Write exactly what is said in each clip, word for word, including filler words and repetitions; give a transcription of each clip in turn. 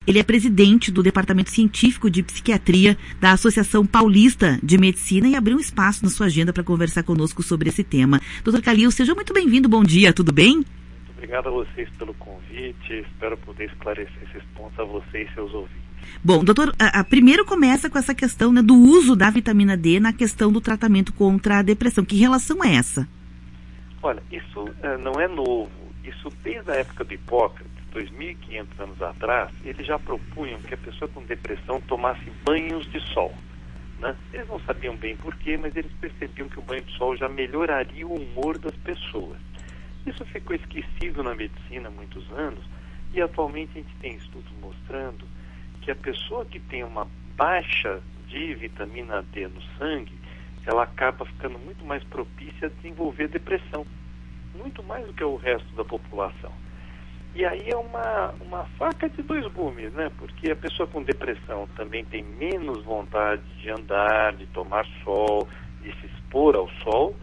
Ele é presidente do Departamento Científico de Psiquiatria da Associação Paulista de Medicina e abriu um espaço na sua agenda para conversar conosco sobre esse tema. doutor Calil, seja muito bem-vindo, bom dia, tudo bem? Muito obrigado a vocês pelo convite, espero poder esclarecer esses pontos a vocês e seus ouvintes. Bom, doutor, a, a, primeiro começa com essa questão, né, do uso da vitamina D na questão do tratamento contra a depressão. Que relação é essa? Olha, isso uh, não é novo, isso desde a época do Hipócrates, dois mil e quinhentos anos atrás, eles já propunham que a pessoa com depressão tomasse banhos de sol, né? Eles não sabiam bem porquê, mas eles percebiam que o banho de sol já melhoraria o humor das pessoas. Isso ficou esquecido na medicina há muitos anos e atualmente a gente tem estudos mostrando que a pessoa que tem uma baixa de vitamina D no sangue, ela acaba ficando muito mais propícia a desenvolver depressão, muito mais do que o resto da população. E aí é uma, uma faca de dois gumes, né? Porque a pessoa com depressão também tem menos vontade de andar, de tomar sol, de se expor ao sol,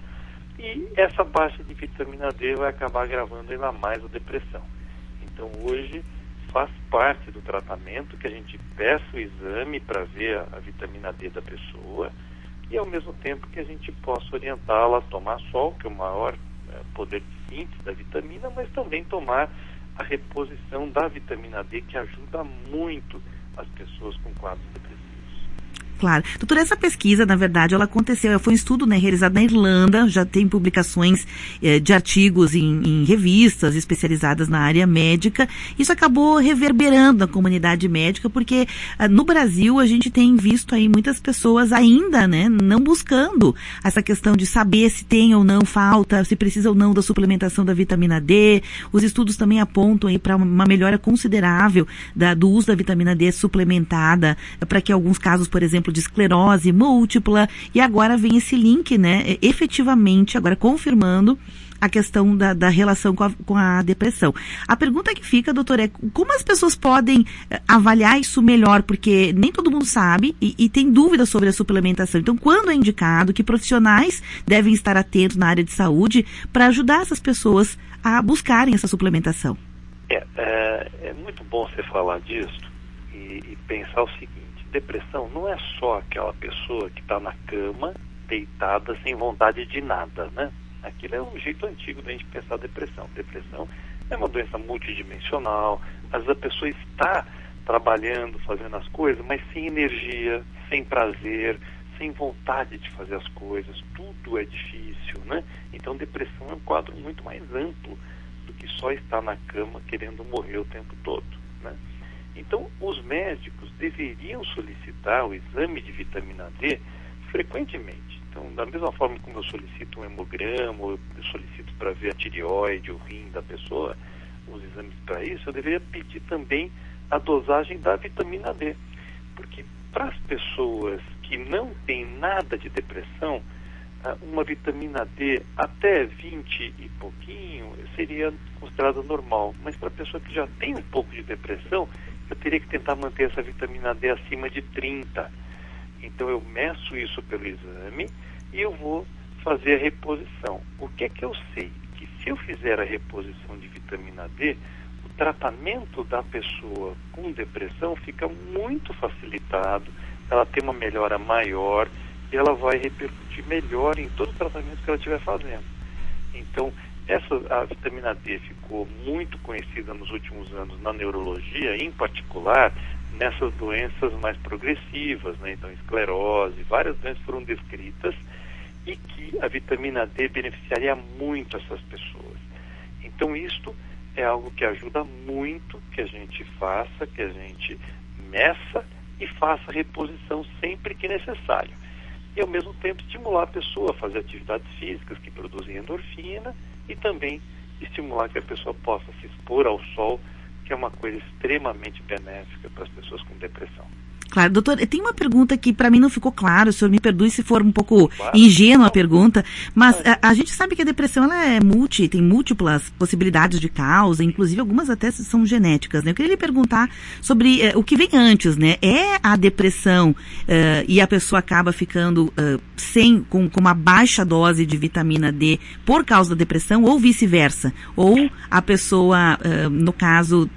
e essa baixa de vitamina D vai acabar agravando ainda mais a depressão. Então hoje faz parte do tratamento que a gente peça o exame para ver a, a vitamina D da pessoa e ao mesmo tempo que a gente possa orientá-la a tomar sol, que é o maior é, poder de síntese da vitamina, mas também tomar a reposição da vitamina D, que ajuda muito as pessoas com quadros depressivos. Claro. Doutora, essa pesquisa, na verdade, ela aconteceu, foi um estudo, né, realizado na Irlanda, já tem publicações eh, de artigos em, em revistas especializadas na área médica. Isso acabou reverberando na comunidade médica, porque ah, no Brasil a gente tem visto aí muitas pessoas ainda, né, não buscando essa questão de saber se tem ou não falta, se precisa ou não da suplementação da vitamina D. Os estudos também apontam aí para uma melhora considerável da, do uso da vitamina D suplementada, para que alguns casos, por exemplo, de esclerose múltipla, e agora vem esse link, né, efetivamente, agora confirmando a questão da, da relação com a, com a depressão. A pergunta que fica, doutor, é como as pessoas podem avaliar isso melhor, porque nem todo mundo sabe e, e tem dúvidas sobre a suplementação. Então, quando é indicado, que profissionais devem estar atentos na área de saúde para ajudar essas pessoas a buscarem essa suplementação? É, é, é muito bom você falar disso e, e pensar o seguinte: depressão não é só aquela pessoa que está na cama, deitada, sem vontade de nada, né? Aquilo é um jeito antigo da gente pensar a depressão. Depressão é uma doença multidimensional. Às vezes a pessoa está trabalhando, fazendo as coisas, mas sem energia, sem prazer, sem vontade de fazer as coisas. Tudo é difícil, né? Então depressão é um quadro muito mais amplo do que só estar na cama querendo morrer o tempo todo, né? Então, os médicos deveriam solicitar o exame de vitamina D frequentemente. Então, da mesma forma como eu solicito um hemograma, ou eu solicito para ver a tireoide, o rim da pessoa, os exames para isso, eu deveria pedir também a dosagem da vitamina D. Porque para as pessoas que não têm nada de depressão, uma vitamina D até vinte e pouquinho seria considerada normal. Mas para a pessoa que já tem um pouco de depressão, eu teria que tentar manter essa vitamina D acima de trinta. Então eu meço isso pelo exame e eu vou fazer a reposição. O que é que eu sei? Que se eu fizer a reposição de vitamina D, o tratamento da pessoa com depressão fica muito facilitado, ela tem uma melhora maior e ela vai repercutir melhor em todo o tratamento que ela estiver fazendo. Então, essa, a vitamina D ficou muito conhecida nos últimos anos na neurologia, em particular nessas doenças mais progressivas, né? Então, esclerose, várias doenças foram descritas e que a vitamina D beneficiaria muito essas pessoas. Então, isto é algo que ajuda muito que a gente faça, que a gente meça e faça reposição sempre que necessário. E, ao mesmo tempo, estimular a pessoa a fazer atividades físicas que produzem endorfina e também estimular que a pessoa possa se expor ao sol, que é uma coisa extremamente benéfica para as pessoas com depressão. Claro, doutor, tem uma pergunta que para mim não ficou claro, o senhor me perdoe se for um pouco claro. ingênua a pergunta, mas a, a gente sabe que a depressão ela é multi, tem múltiplas possibilidades de causa, inclusive algumas até são genéticas, né? Eu queria lhe perguntar sobre uh, o que vem antes, né? É a depressão uh, e a pessoa acaba ficando uh, sem, com, com uma baixa dose de vitamina D por causa da depressão ou vice-versa? Ou a pessoa, uh, no caso...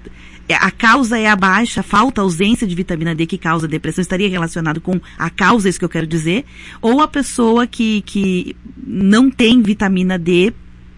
a causa é a baixa, falta, ausência de vitamina D que causa depressão, estaria relacionado com a causa, isso que eu quero dizer, ou a pessoa que, que não tem vitamina D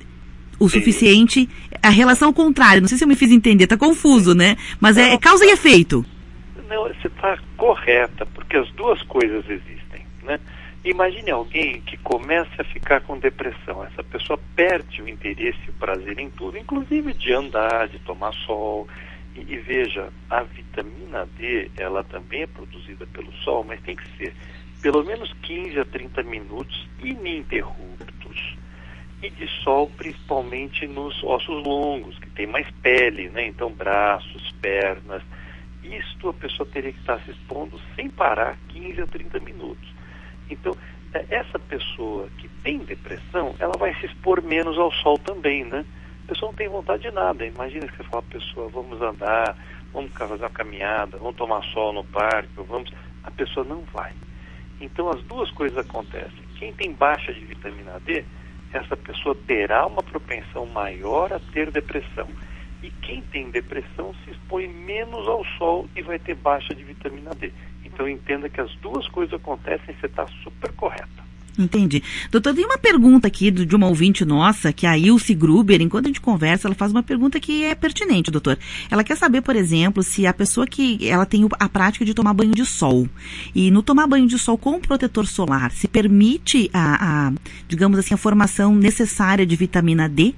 o suficiente, a relação contrária, não sei se eu me fiz entender, tá confuso, né? Mas é, é causa e efeito. Não, você está correta, porque as duas coisas existem, né? Imagine alguém que começa a ficar com depressão. Essa pessoa perde o interesse e o prazer em tudo, inclusive de andar, de tomar sol. E, e veja, a vitamina D, ela também é produzida pelo sol, mas tem que ser pelo menos quinze a trinta minutos ininterruptos. E de sol principalmente nos ossos longos, que tem mais pele, né? Então braços, pernas. Isto a pessoa teria que estar se expondo sem parar quinze a trinta minutos. Então, essa pessoa que tem depressão, ela vai se expor menos ao sol também, né? A pessoa não tem vontade de nada. Imagina que você fala a pessoa, vamos andar, vamos fazer uma caminhada, vamos tomar sol no parque, vamos... a pessoa não vai. Então, as duas coisas acontecem. Quem tem baixa de vitamina D, essa pessoa terá uma propensão maior a ter depressão. E quem tem depressão se expõe menos ao sol e vai ter baixa de vitamina D. Então entenda que as duas coisas acontecem e você está super correta. Entendi. Doutor, tem uma pergunta aqui de uma ouvinte nossa, que é a Ilse Gruber. Enquanto a gente conversa, ela faz uma pergunta que é pertinente, doutor. Ela quer saber, por exemplo, se a pessoa que ela tem a prática de tomar banho de sol, e no tomar banho de sol com protetor solar, se permite a, a digamos assim, a formação necessária de vitamina D?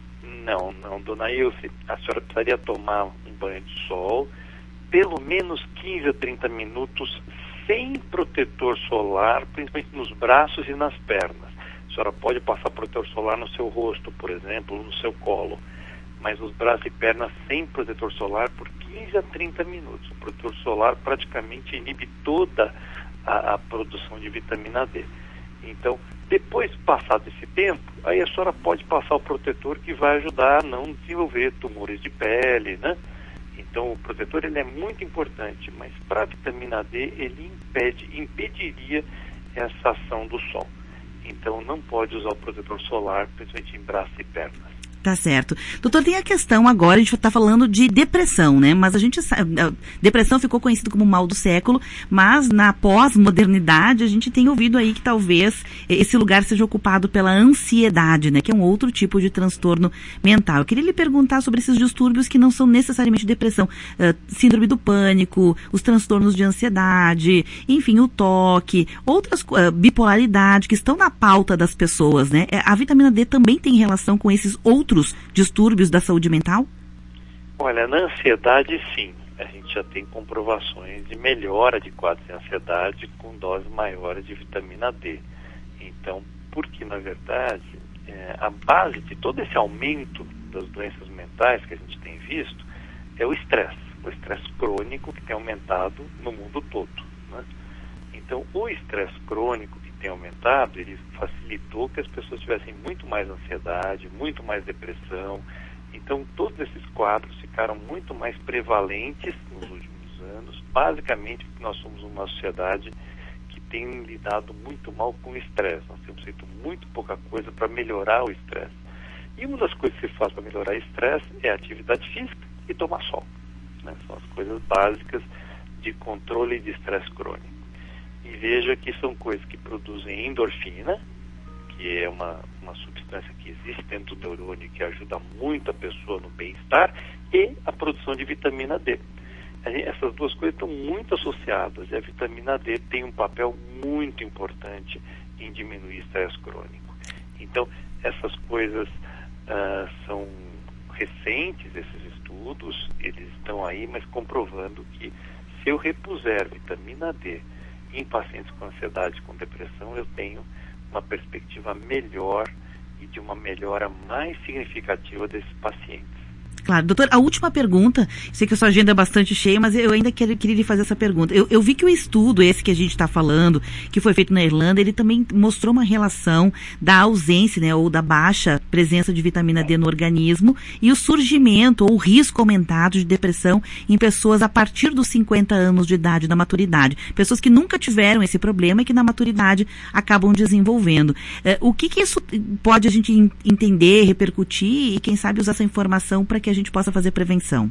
Não, não, dona Ilse. A senhora precisaria tomar um banho de sol pelo menos quinze a trinta minutos sem protetor solar, principalmente nos braços e nas pernas. A senhora pode passar protetor solar no seu rosto, por exemplo, no seu colo, mas os braços e pernas sem protetor solar por quinze a trinta minutos. O protetor solar praticamente inibe toda a, a produção de vitamina D. Então, depois passado esse tempo, aí a senhora pode passar o protetor que vai ajudar a não desenvolver tumores de pele, né? Então, o protetor ele é muito importante, mas para a vitamina D ele impede, impediria essa ação do sol. Então, não pode usar o protetor solar, principalmente em braços e pernas. Tá certo. Doutor, tem a questão agora, a gente está falando de depressão, né? Mas a gente sabe, a depressão ficou conhecida como mal do século, mas na pós-modernidade a gente tem ouvido aí que talvez esse lugar seja ocupado pela ansiedade, né? Que é um outro tipo de transtorno mental. Eu queria lhe perguntar sobre esses distúrbios que não são necessariamente depressão. Uh, síndrome do pânico, os transtornos de ansiedade, enfim, o toque, outras, uh, bipolaridade, que estão na pauta das pessoas, né? A vitamina D também tem relação com esses outros distúrbios da saúde mental? Olha, na ansiedade, sim. A gente já tem comprovações de melhora de quadros de ansiedade com doses maiores de vitamina D. Então, porque, na verdade, é, a base de todo esse aumento das doenças mentais que a gente tem visto é o estresse. O estresse crônico que tem aumentado no mundo todo, né? Então, o estresse crônico tem aumentado, ele facilitou que as pessoas tivessem muito mais ansiedade, muito mais depressão. Então, todos esses quadros ficaram muito mais prevalentes nos últimos anos, basicamente porque nós somos uma sociedade que tem lidado muito mal com o estresse. Nós temos feito muito pouca coisa para melhorar o estresse. E uma das coisas que se faz para melhorar o estresse é a atividade física e tomar sol, né? São as coisas básicas de controle de estresse crônico. E veja que são coisas que produzem endorfina, que é uma, uma substância que existe dentro do neurônio que ajuda muito a pessoa no bem-estar, e a produção de vitamina D. Essas duas coisas estão muito associadas, e a vitamina D tem um papel muito importante em diminuir o estresse crônico. Então, essas coisas uh, são recentes, esses estudos, eles estão aí, mas comprovando que se eu repuser vitamina D em pacientes com ansiedade, com depressão, eu tenho uma perspectiva melhor e de uma melhora mais significativa desses pacientes. Claro. Doutor, a última pergunta, sei que a sua agenda é bastante cheia, mas eu ainda queria, queria lhe fazer essa pergunta. Eu, eu vi que o estudo, esse que a gente está falando, que foi feito na Irlanda, ele também mostrou uma relação da ausência, né, ou da baixa presença de vitamina D no organismo e o surgimento ou o risco aumentado de depressão em pessoas a partir dos cinquenta anos de idade, da maturidade. Pessoas que nunca tiveram esse problema e que na maturidade acabam desenvolvendo. É, o que que isso pode a gente entender, repercutir e, quem sabe, usar essa informação para que a gente possa fazer prevenção?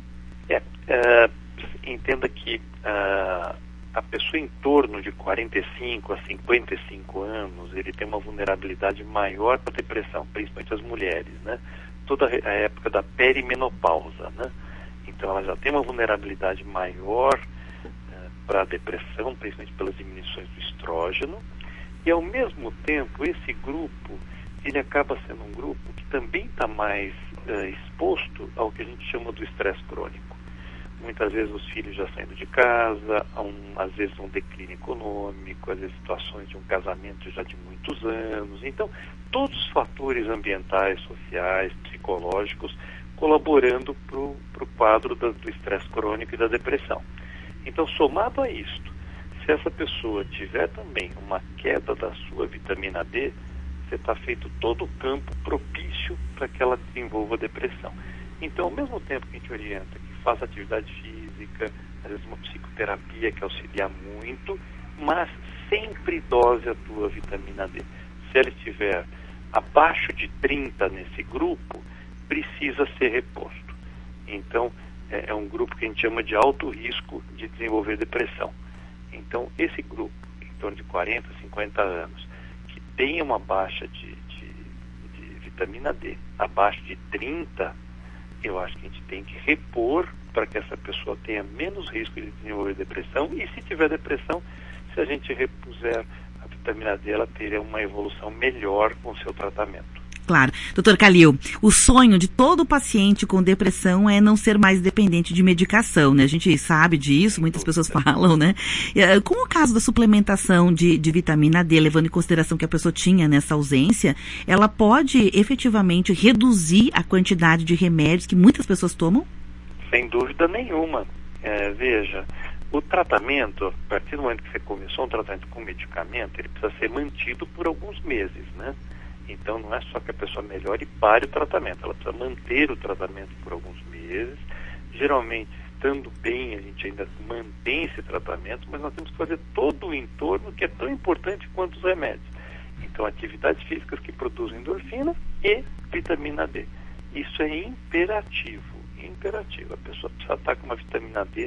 É, é, entenda que uh, a pessoa em torno de quarenta e cinco a cinquenta e cinco anos, ele tem uma vulnerabilidade maior para depressão, principalmente as mulheres, né? Toda a época da perimenopausa, né? Então ela já tem uma vulnerabilidade maior uh, para a depressão, principalmente pelas diminuições do estrógeno, e ao mesmo tempo esse grupo, ele acaba sendo um grupo que também está mais uh, exposto ao que a gente chama do estresse crônico. Muitas vezes os filhos já saindo de casa, um, às vezes um declínio econômico, às vezes situações de um casamento já de muitos anos. Então, todos os fatores ambientais, sociais, psicológicos, colaborando para o quadro da, do estresse crônico e da depressão. Então, somado a isto, se essa pessoa tiver também uma queda da sua vitamina D, você está feito todo o campo propício para que ela desenvolva depressão. Então, ao mesmo tempo que a gente orienta que faça atividade física, às vezes uma psicoterapia que auxilia muito, mas sempre dose a tua vitamina D. Se ela estiver abaixo de trinta nesse grupo, precisa ser reposto. Então, é, é um grupo que a gente chama de alto risco de desenvolver depressão. Então, esse grupo, em torno de quarenta, cinquenta anos, que tem uma baixa de, de, de vitamina D abaixo de trinta, eu acho que a gente tem que repor para que essa pessoa tenha menos risco de desenvolver depressão, e se tiver depressão, se a gente repuser a vitamina D, ela teria uma evolução melhor com o seu tratamento. Claro. doutor Calil, o sonho de todo paciente com depressão é não ser mais dependente de medicação, né? A gente sabe disso, muitas pessoas falam, né? Com o caso da suplementação de, de vitamina D, levando em consideração que a pessoa tinha nessa ausência, ela pode efetivamente reduzir a quantidade de remédios que muitas pessoas tomam? Sem dúvida nenhuma. É, veja, o tratamento, a partir do momento que você começou um tratamento com medicamento, ele precisa ser mantido por alguns meses, né? Então não é só que a pessoa melhore e pare o tratamento, ela precisa manter o tratamento por alguns meses. Geralmente, estando bem, a gente ainda mantém esse tratamento, mas nós temos que fazer todo o entorno que é tão importante quanto os remédios. Então, atividades físicas que produzem endorfina e vitamina D. Isso é imperativo, imperativo. A pessoa precisa estar com uma vitamina D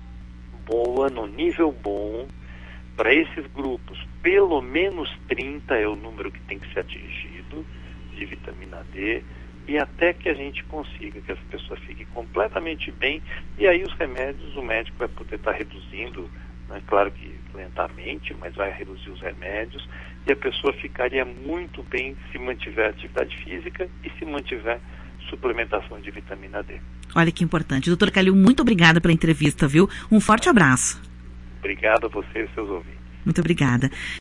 boa, no nível bom. Para esses grupos, pelo menos trinta é o número que tem que ser atingido de vitamina D, e até que a gente consiga que essa pessoa fique completamente bem, e aí os remédios, o médico vai poder estar reduzindo, né, claro que lentamente, mas vai reduzir os remédios, e a pessoa ficaria muito bem se mantiver atividade física e se mantiver suplementação de vitamina D. Olha que importante. doutor Calil, muito obrigada pela entrevista, viu? Um forte abraço. Obrigado a você e seus ouvintes. Muito obrigada.